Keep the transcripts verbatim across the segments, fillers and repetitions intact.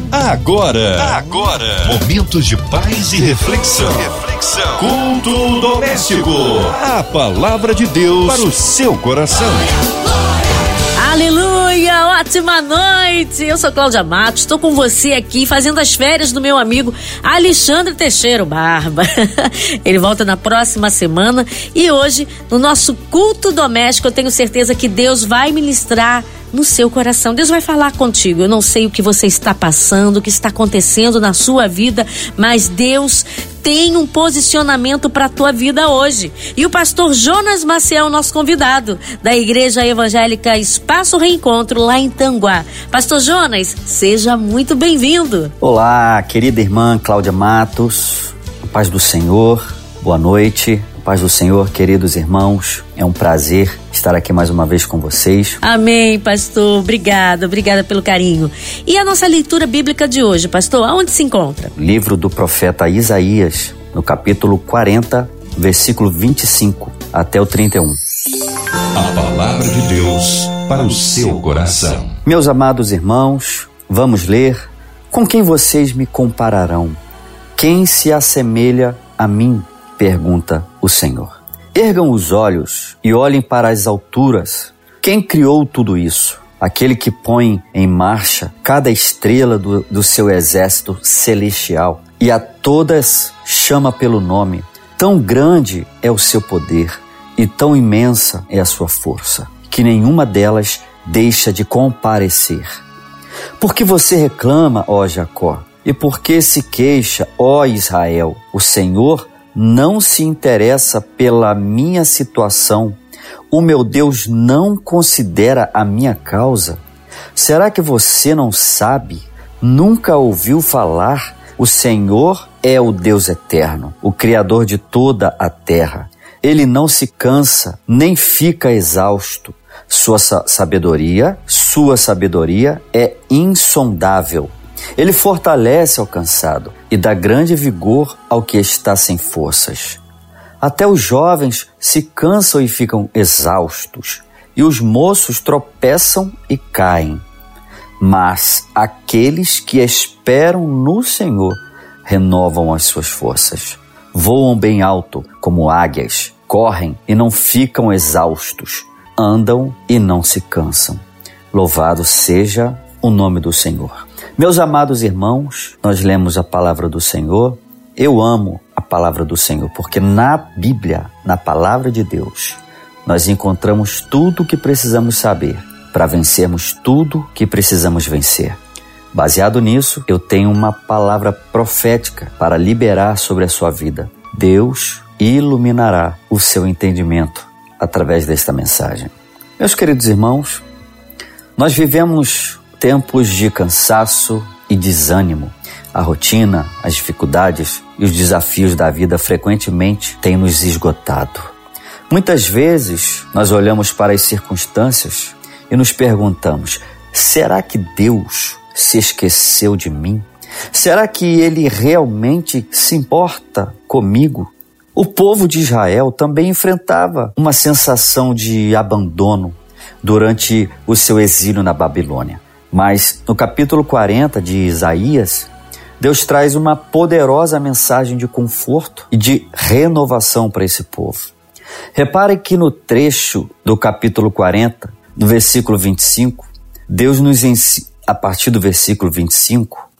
Agora, agora, momentos de paz e reflexão. Reflexão. Culto doméstico. A palavra de Deus para o seu coração. Aleluia, ótima noite, eu sou Cláudia Matos, estou com você aqui fazendo as férias do meu amigo Alexandre Teixeira, o Barba. Ele volta na próxima semana e hoje, no nosso culto doméstico, eu tenho certeza que Deus vai ministrar no seu coração. Deus vai falar contigo. Eu não sei o que você está passando, o que está acontecendo na sua vida, mas Deus tem um posicionamento para a tua vida hoje. E o pastor Jonas Maciel, nosso convidado, da Igreja Evangélica Espaço Reencontro, lá em Tanguá. Pastor Jonas, seja muito bem-vindo. Olá, querida irmã Cláudia Matos, a paz do Senhor, boa noite. Paz do Senhor, queridos irmãos, é um prazer estar aqui mais uma vez com vocês. Amém, pastor, obrigada, obrigada pelo carinho. E a nossa leitura bíblica de hoje, pastor, aonde se encontra? Livro do profeta Isaías, no capítulo quarenta, versículo vinte e cinco até o trinta e um. A palavra de Deus para o seu coração. Meus amados irmãos, vamos ler. Com quem vocês me compararão? Quem se assemelha a mim? Pergunta o Senhor. Ergam os olhos e olhem para as alturas. Quem criou tudo isso? Aquele que põe em marcha cada estrela do, do seu exército celestial e a todas chama pelo nome. Tão grande é o seu poder e tão imensa é a sua força, que nenhuma delas deixa de comparecer. Por que você reclama, ó Jacó? E por que se queixa, ó Israel? O Senhor não se interessa pela minha situação. O meu Deus não considera a minha causa. Será que você não sabe? Nunca ouviu falar? O Senhor é o Deus eterno, o Criador de toda a terra. Ele não se cansa, nem fica exausto. Sua sabedoria, sua sabedoria é insondável. Ele fortalece ao cansado e dá grande vigor ao que está sem forças. Até os jovens se cansam e ficam exaustos, e os moços tropeçam e caem. Mas aqueles que esperam no Senhor renovam as suas forças. Voam bem alto como águias, correm e não ficam exaustos, andam e não se cansam. Louvado seja o nome do Senhor. Meus amados irmãos, nós lemos a palavra do Senhor. Eu amo a palavra do Senhor, porque na Bíblia, na palavra de Deus, nós encontramos tudo o que precisamos saber para vencermos tudo que precisamos vencer. Baseado nisso, eu tenho uma palavra profética para liberar sobre a sua vida. Deus iluminará o seu entendimento através desta mensagem. Meus queridos irmãos, nós vivemos tempos de cansaço e desânimo. A rotina, as dificuldades e os desafios da vida frequentemente têm nos esgotado. Muitas vezes nós olhamos para as circunstâncias e nos perguntamos: será que Deus se esqueceu de mim? Será que Ele realmente se importa comigo? O povo de Israel também enfrentava uma sensação de abandono durante o seu exílio na Babilônia. Mas no capítulo quarenta de Isaías, Deus traz uma poderosa mensagem de conforto e de renovação para esse povo. Repare que no trecho do capítulo quarenta, do versículo vinte e cinco, Deus nos ensina, a partir do versículo vinte e cinco,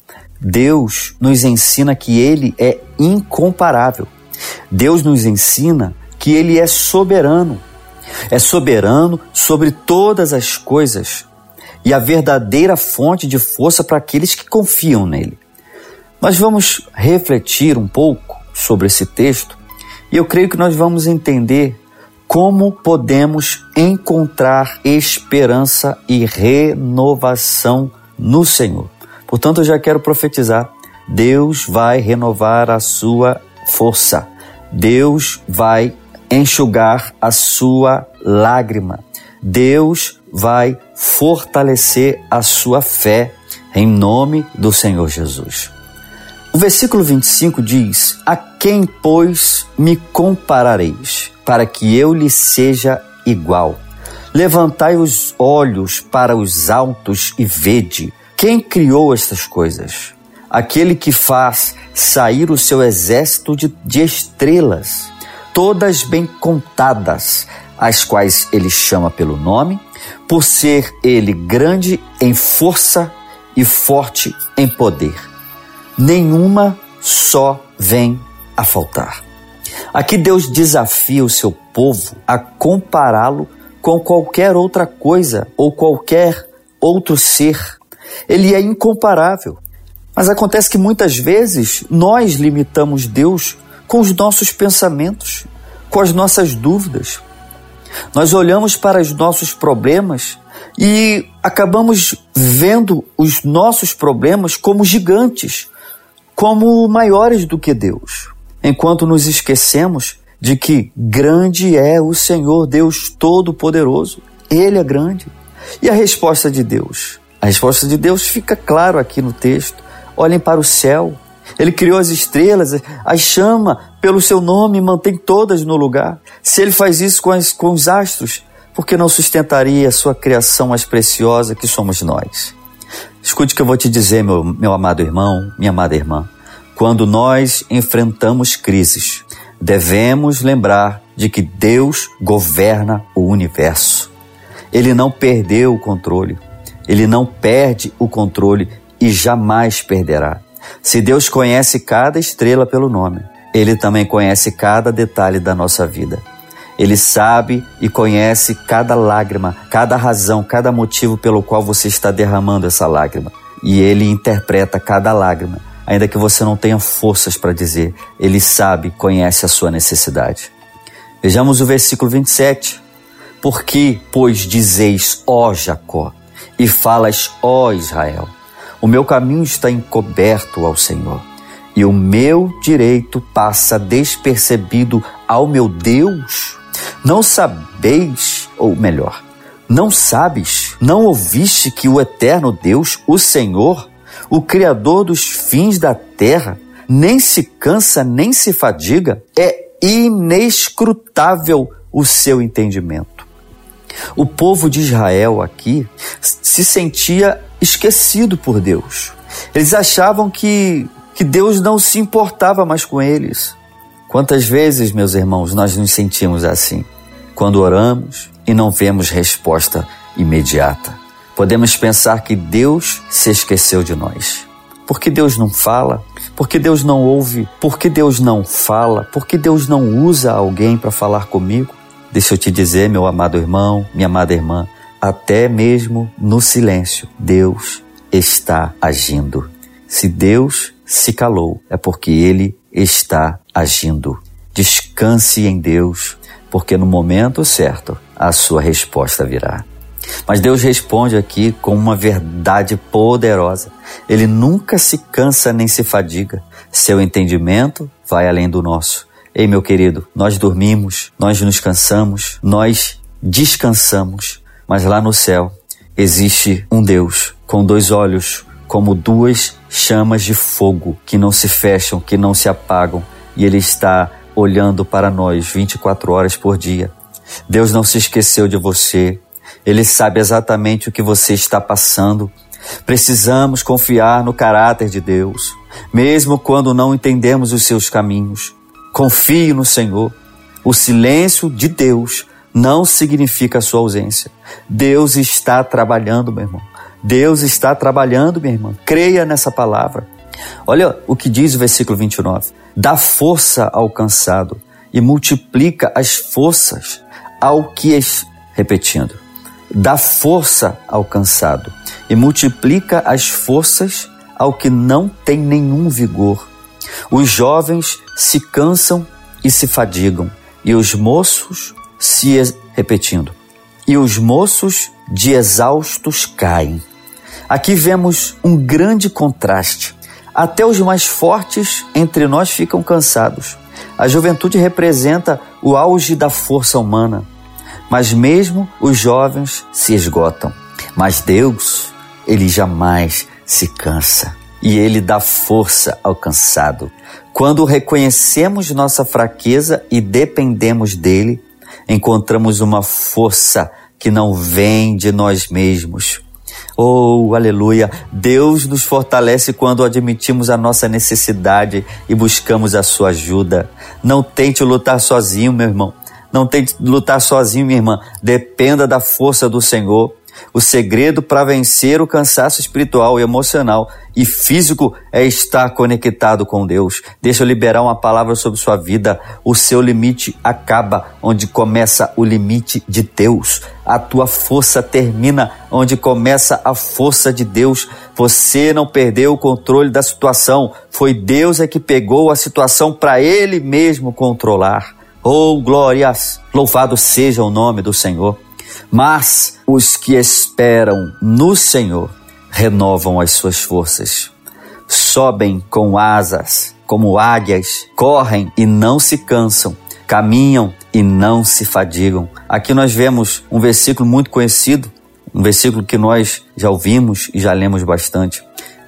Deus nos ensina que Ele é incomparável. Deus nos ensina que Ele é soberano. É soberano sobre todas as coisas e a verdadeira fonte de força para aqueles que confiam nele. Nós vamos refletir um pouco sobre esse texto e eu creio que nós vamos entender como podemos encontrar esperança e renovação no Senhor. Portanto, eu já quero profetizar: Deus vai renovar a sua força. Deus vai enxugar a sua lágrima. Deus vai fortalecer a sua fé em nome do Senhor Jesus. O versículo vinte e cinco diz: a quem, pois, me comparareis, para que eu lhe seja igual? Levantai os olhos para os altos e vede Quem criou estas coisas? Aquele que faz sair o seu exército de, de estrelas, todas bem contadas, as quais ele chama pelo nome, por ser ele grande em força e forte em poder. Nenhuma só vem a faltar. Aqui Deus desafia o seu povo a compará-lo com qualquer outra coisa ou qualquer outro ser. Ele é incomparável. Mas acontece que muitas vezes nós limitamos Deus com os nossos pensamentos, com as nossas dúvidas. Nós olhamos para os nossos problemas e acabamos vendo os nossos problemas como gigantes, como maiores do que Deus, enquanto nos esquecemos de que grande é o Senhor Deus Todo-Poderoso. Ele é grande. E a resposta de Deus? A resposta de Deus fica claro aqui no texto. Olhem para o céu. Ele criou as estrelas, as chama pelo seu nome e mantém todas no lugar. Se ele faz isso com, as, com os astros, por que não sustentaria a sua criação mais preciosa que somos nós? Escute o que eu vou te dizer, meu, meu amado irmão, minha amada irmã. Quando nós enfrentamos crises, devemos lembrar de que Deus governa o universo. Ele não perdeu o controle. Ele não perde o controle e jamais perderá. Se Deus conhece cada estrela pelo nome, Ele também conhece cada detalhe da nossa vida. Ele sabe e conhece cada lágrima, cada razão, cada motivo pelo qual você está derramando essa lágrima. E Ele interpreta cada lágrima, ainda que você não tenha forças para dizer. Ele sabe, conhece a sua necessidade. Vejamos o versículo vinte e sete. Por que, pois, dizeis, ó Jacó, e falas, ó Israel? O meu caminho está encoberto ao Senhor, e o meu direito passa despercebido ao meu Deus. Não sabeis, ou melhor, não sabes, não ouviste que o eterno Deus, o Senhor, o Criador dos fins da terra, nem se cansa, nem se fadiga? É inescrutável o seu entendimento. O povo de Israel aqui se sentia esquecido por Deus. Eles achavam que, que Deus não se importava mais com eles. Quantas vezes, meus irmãos, nós nos sentimos assim? Quando oramos e não vemos resposta imediata. Podemos pensar que Deus se esqueceu de nós. Por que Deus não fala? Por que Deus não ouve? Por que Deus não fala? Por que Deus não usa alguém para falar comigo? Deixa eu te dizer, meu amado irmão, minha amada irmã, até mesmo no silêncio, Deus está agindo. Se Deus se calou, é porque Ele está agindo. Descanse em Deus, porque no momento certo a sua resposta virá. Mas Deus responde aqui com uma verdade poderosa. Ele nunca se cansa nem se fadiga. Seu entendimento vai além do nosso. Ei, meu querido, nós dormimos, nós nos cansamos, nós descansamos, mas lá no céu existe um Deus com dois olhos, como duas chamas de fogo que não se fecham, que não se apagam, e Ele está olhando para nós vinte e quatro horas por dia. Deus não se esqueceu de você. Ele sabe exatamente o que você está passando. Precisamos confiar no caráter de Deus, mesmo quando não entendemos os seus caminhos. Confie no Senhor. O silêncio de Deus não significa a sua ausência. Deus está trabalhando, meu irmão. Deus está trabalhando, minha irmã. Creia nessa palavra. Olha o que diz o versículo vinte e nove. Dá força ao cansado e multiplica as forças ao que... Es... Repetindo. Dá força ao cansado e multiplica as forças ao que não tem nenhum vigor. Os jovens se cansam e se fadigam, e os moços se... Ex... Repetindo. E os moços de exaustos caem. Aqui vemos um grande contraste. Até os mais fortes entre nós ficam cansados. A juventude representa o auge da força humana, mas mesmo os jovens se esgotam. Mas Deus, Ele jamais se cansa e Ele dá força ao cansado. Quando reconhecemos nossa fraqueza e dependemos dEle, encontramos uma força que não vem de nós mesmos, Oh, aleluia! Deus nos fortalece quando admitimos a nossa necessidade e buscamos a sua ajuda. Não tente lutar sozinho, meu irmão. Não tente lutar sozinho, minha irmã. Dependa da força do Senhor. O segredo para vencer o cansaço espiritual e emocional e físico é estar conectado com Deus. Deixa eu liberar uma palavra sobre sua vida. O seu limite acaba onde começa o limite de Deus. A tua força termina onde começa a força de Deus. Você não perdeu o controle da situação. Foi Deus é que pegou a situação para Ele mesmo controlar. Oh, glórias! Louvado seja o nome do Senhor. Mas os que esperam no Senhor renovam as suas forças. Sobem com asas, como águias, correm e não se cansam, caminham e não se fadigam. Aqui nós vemos um versículo muito conhecido, um versículo que nós já ouvimos e já lemos bastante.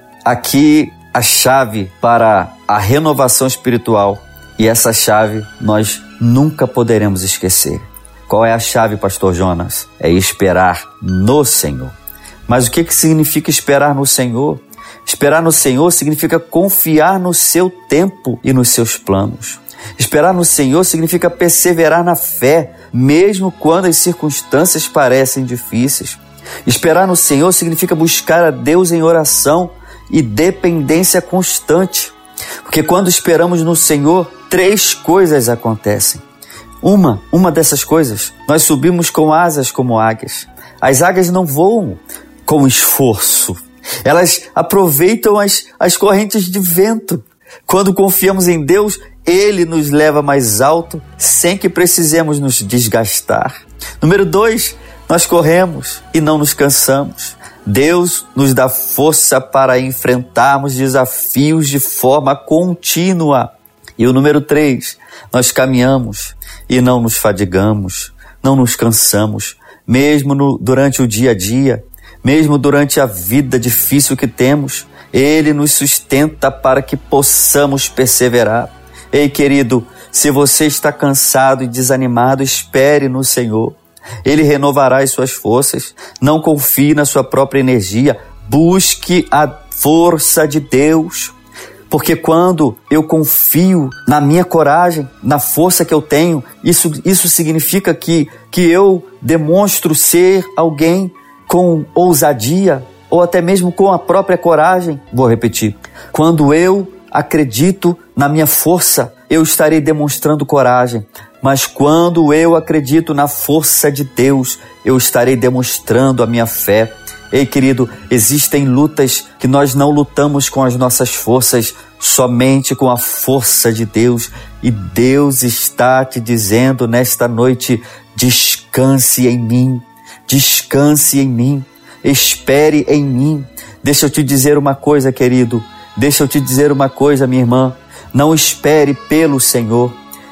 Aqui a chave para a renovação espiritual, e essa chave nós nunca poderemos esquecer. Qual é a chave, pastor Jonas? É esperar no Senhor. Mas o que, que significa esperar no Senhor? Esperar no Senhor significa confiar no seu tempo e nos seus planos. Esperar no Senhor significa perseverar na fé, mesmo quando as circunstâncias parecem difíceis. Esperar no Senhor significa buscar a Deus em oração e dependência constante. Porque quando esperamos no Senhor, três coisas acontecem. Uma, uma dessas coisas, nós subimos com asas como águias. As águias não voam com esforço. Elas aproveitam as, as correntes de vento. Quando confiamos em Deus, Ele nos leva mais alto sem que precisemos nos desgastar. Número dois, nós corremos e não nos cansamos. Deus nos dá força para enfrentarmos desafios de forma contínua. E o número três, nós caminhamos e não nos fadigamos, não nos cansamos, mesmo no, durante o dia a dia, mesmo durante a vida difícil que temos, Ele nos sustenta para que possamos perseverar. Ei, querido, se você está cansado e desanimado, espere no Senhor. Ele renovará as suas forças. Não confie na sua própria energia, busque a força de Deus. Porque quando eu confio na minha coragem, na força que eu tenho, isso, isso significa que, que eu demonstro ser alguém com ousadia, ou até mesmo com a própria coragem. Vou repetir. Quando eu acredito na minha força, eu estarei demonstrando coragem. Mas quando eu acredito na força de Deus, eu estarei demonstrando a minha fé. Ei, querido, existem lutas que nós não lutamos com as nossas forças, somente com a força de Deus. E Deus está te dizendo nesta noite, descanse em mim, descanse em mim, espere em mim. Deixa eu te dizer uma coisa, querido, deixa eu te dizer uma coisa, minha irmã, não espere pelo Senhor,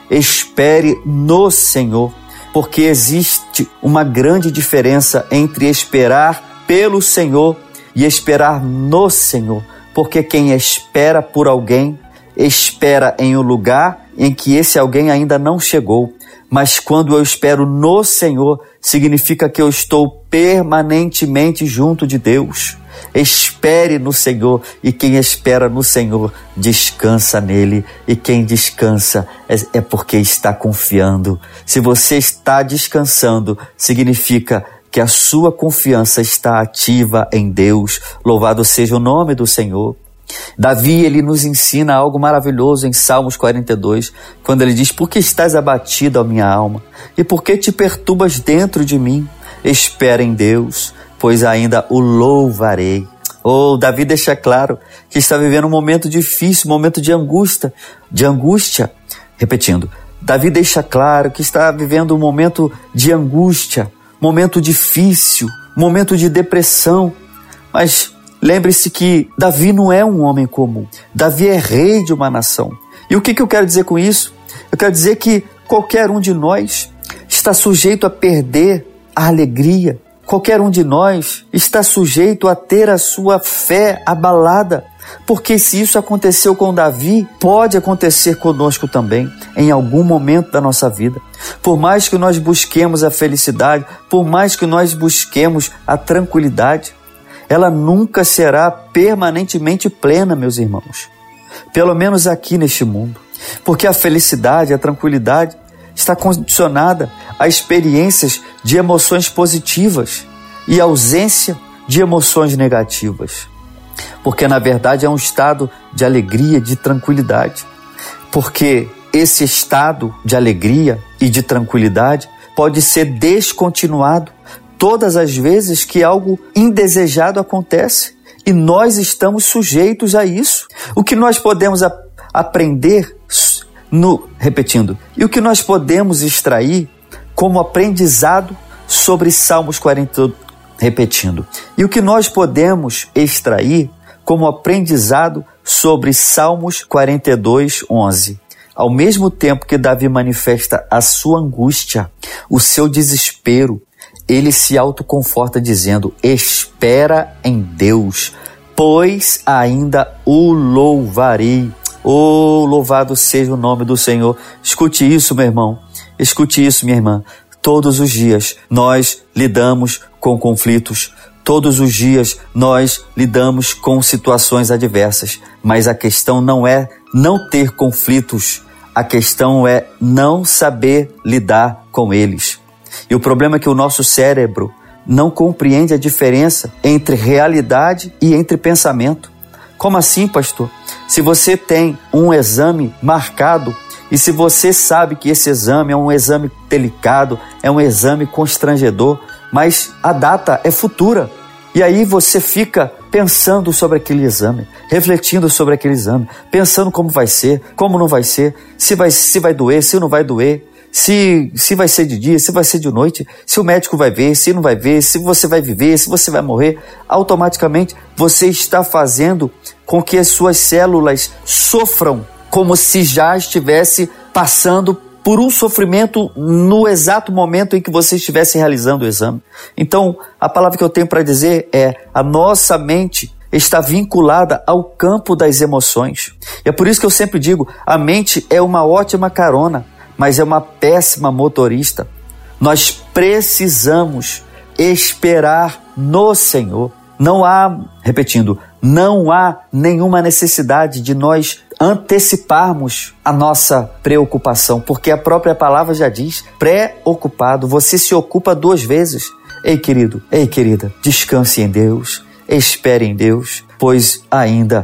espere no Senhor, porque existe uma grande diferença entre esperar pelo Senhor e esperar no Senhor, porque quem espera por alguém, espera em um lugar em que esse alguém ainda não chegou. Mas quando eu espero no Senhor, significa que eu estou permanentemente junto de Deus. Espere no Senhor, e quem espera no Senhor descansa nele, e quem descansa é, é porque está confiando. Se você está descansando, significa que a sua confiança está ativa em Deus. Louvado seja o nome do Senhor. Davi, ele nos ensina algo maravilhoso em Salmos quarenta e dois, quando ele diz: por que estás abatido, ó minha alma? E por que te perturbas dentro de mim? Espera em Deus, pois ainda o louvarei. Oh, Davi deixa claro que está vivendo um momento difícil, um momento de angústia, de angústia. Repetindo, Davi deixa claro que está vivendo um momento de angústia, momento difícil, momento de depressão. Mas lembre-se que Davi não é um homem comum. Davi é rei de uma nação. E o que, que eu quero dizer com isso? Eu quero dizer que qualquer um de nós está sujeito a perder a alegria. Qualquer um de nós está sujeito a ter a sua fé abalada. Porque se isso aconteceu com Davi, pode acontecer conosco também, em algum momento da nossa vida. Por mais que nós busquemos a felicidade, por mais que nós busquemos a tranquilidade, ela nunca será permanentemente plena, meus irmãos. Pelo menos aqui neste mundo. Porque a felicidade, a tranquilidade está condicionada a experiências de emoções positivas e ausência de emoções negativas. Porque na verdade é um estado de alegria, de tranquilidade. Porque esse estado de alegria e de tranquilidade pode ser descontinuado todas as vezes que algo indesejado acontece, e nós estamos sujeitos a isso. O que nós podemos a- aprender, no, repetindo, e o que nós podemos extrair como aprendizado sobre Salmos quarenta, repetindo, e o que nós podemos extrair como aprendizado sobre Salmos quarenta e dois, onze. Ao mesmo tempo que Davi manifesta a sua angústia, o seu desespero, ele se autoconforta dizendo: espera em Deus, pois ainda o louvarei. Oh, louvado seja o nome do Senhor. Escute isso, meu irmão. Escute isso, minha irmã. Todos os dias nós lidamos com conflitos. Todos os dias nós lidamos com situações adversas. Mas a questão não é não ter conflitos. A questão é não saber lidar com eles. E o problema é que o nosso cérebro não compreende a diferença entre realidade e entre pensamento. Como assim, pastor? Se você tem um exame marcado e se você sabe que esse exame é um exame delicado, é um exame constrangedor, mas a data é futura. E aí você fica pensando sobre aquele exame, refletindo sobre aquele exame, pensando como vai ser, como não vai ser, se vai, se vai doer, se não vai doer, se, se vai ser de dia, se vai ser de noite, se o médico vai ver, se não vai ver, se você vai viver, se você vai morrer. Automaticamente você está fazendo com que as suas células sofram como se já estivesse passando por um sofrimento no exato momento em que você estivesse realizando o exame. Então, a palavra que eu tenho para dizer é: a nossa mente está vinculada ao campo das emoções. E é por isso que eu sempre digo, a mente é uma ótima carona, mas é uma péssima motorista. Nós precisamos esperar no Senhor. Não há, repetindo, não há nenhuma necessidade de nós anteciparmos a nossa preocupação, porque a própria palavra já diz, preocupado, você se ocupa duas vezes. Ei, querido, ei, querida, descanse em Deus, espere em Deus, pois ainda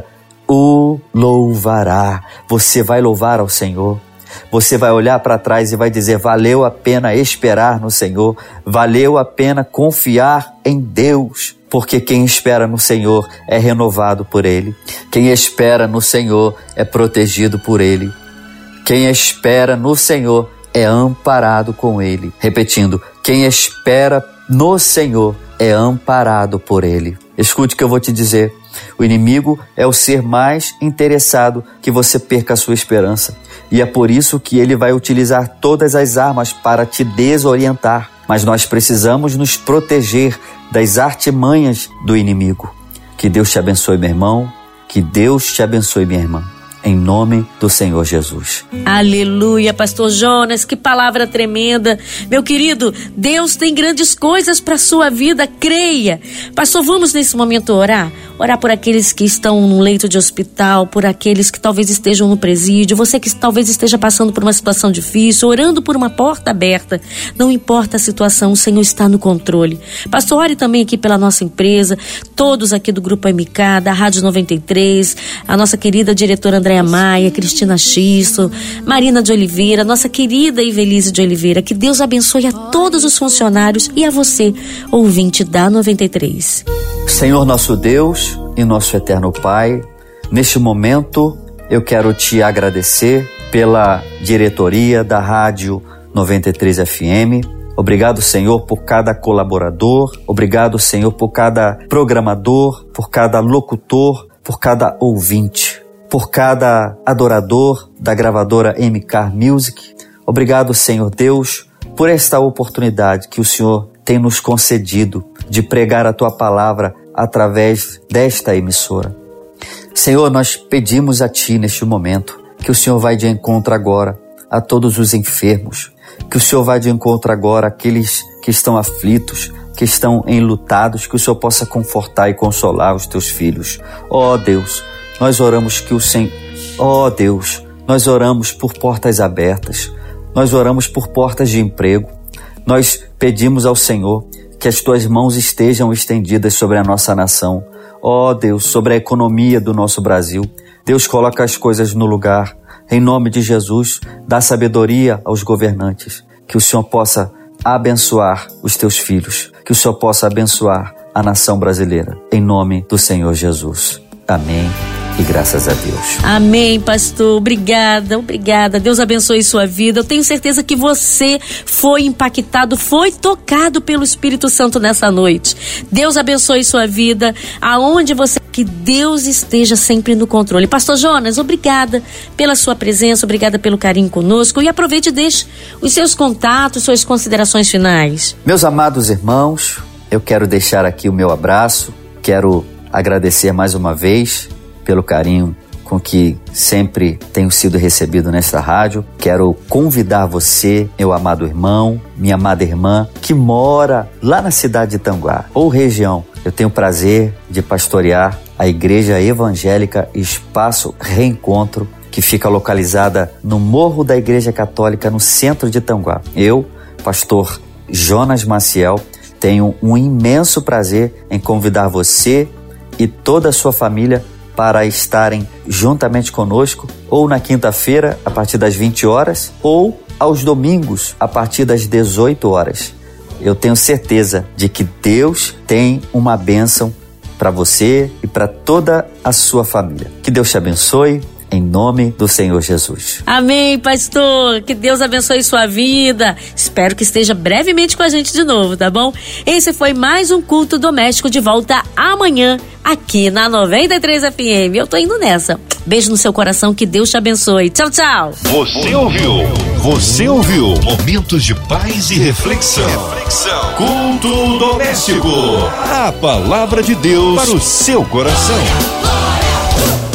o louvará. Você vai louvar ao Senhor. Você vai olhar para trás e vai dizer: valeu a pena esperar no Senhor, valeu a pena confiar em Deus, porque quem espera no Senhor é renovado por Ele. Quem espera no Senhor é protegido por Ele. Quem espera no Senhor é amparado com Ele. Repetindo, quem espera no Senhor é amparado por Ele. Escute o que eu vou te dizer. O inimigo é o ser mais interessado que você perca a sua esperança. E é por isso que ele vai utilizar todas as armas para te desorientar. Mas nós precisamos nos proteger das artimanhas do inimigo. Que Deus te abençoe, meu irmão. Que Deus te abençoe, minha irmã. Em nome do Senhor Jesus. Aleluia, pastor Jonas, que palavra tremenda. Meu querido, Deus tem grandes coisas para a sua vida, creia. Pastor, vamos nesse momento orar? Orar por aqueles que estão no leito de hospital, por aqueles que talvez estejam no presídio, você que talvez esteja passando por uma situação difícil, orando por uma porta aberta. Não importa a situação, o Senhor está no controle. Pastor, ore também aqui pela nossa empresa, todos aqui do Grupo M K, da Rádio noventa e três, a nossa querida diretora Andréa Maia, Cristina Xisto, Marina de Oliveira, nossa querida Ivelise de Oliveira. Que Deus abençoe a todos os funcionários e a você, ouvinte da noventa e três. Senhor nosso Deus e nosso eterno Pai, neste momento eu quero te agradecer pela diretoria da Rádio noventa e três F M. Obrigado, Senhor, por cada colaborador. Obrigado, Senhor, por cada programador, por cada locutor, por cada ouvinte, por cada adorador da gravadora M K Music. Obrigado, Senhor Deus, por esta oportunidade que o Senhor tem nos concedido de pregar a Tua palavra através desta emissora. Senhor, nós pedimos a Ti neste momento que o Senhor vai de encontro agora a todos os enfermos, que o Senhor vai de encontro agora àqueles que estão aflitos, que estão enlutados, que o Senhor possa confortar e consolar os teus filhos. Ó Deus, nós oramos que o Senhor... Ó Deus, nós oramos por portas abertas, nós oramos por portas de emprego, nós pedimos ao Senhor que as tuas mãos estejam estendidas sobre a nossa nação. Ó Deus, sobre a economia do nosso Brasil. Deus, coloca as coisas no lugar. Em nome de Jesus, dá sabedoria aos governantes. Que o Senhor possa abençoar os teus filhos. Que o Senhor possa abençoar a nação brasileira. Em nome do Senhor Jesus. Amém. E graças a Deus. Amém, pastor. Obrigada, obrigada. Deus abençoe sua vida. Eu tenho certeza que você foi impactado, foi tocado pelo Espírito Santo nessa noite. Deus abençoe sua vida. Aonde você... Que Deus esteja sempre no controle. Pastor Jonas, obrigada pela sua presença, obrigada pelo carinho conosco. E aproveite e deixe os seus contatos, suas considerações finais. Meus amados irmãos, eu quero deixar aqui o meu abraço. Quero agradecer mais uma vez pelo carinho com que sempre tenho sido recebido nesta rádio. Quero convidar você, meu amado irmão, minha amada irmã, que mora lá na cidade de Tanguá ou região. Eu tenho o prazer de pastorear a Igreja Evangélica Espaço Reencontro, que fica localizada no Morro da Igreja Católica, no centro de Tanguá. Eu, pastor Jonas Maciel, tenho um imenso prazer em convidar você e toda a sua família para estarem juntamente conosco, ou na quinta-feira, a partir das vinte horas, ou aos domingos, a partir das dezoito horas. Eu tenho certeza de que Deus tem uma bênção para você e para toda a sua família. Que Deus te abençoe. Em nome do Senhor Jesus. Amém, pastor. Que Deus abençoe sua vida. Espero que esteja brevemente com a gente de novo, tá bom? Esse foi mais um Culto Doméstico, de volta amanhã aqui na noventa e três F M. Eu tô indo nessa. Beijo no seu coração, que Deus te abençoe. Tchau, tchau. Você ouviu? Você ouviu? Momentos de paz e reflexão. Reflexão. Culto Doméstico. A palavra de Deus para o seu coração.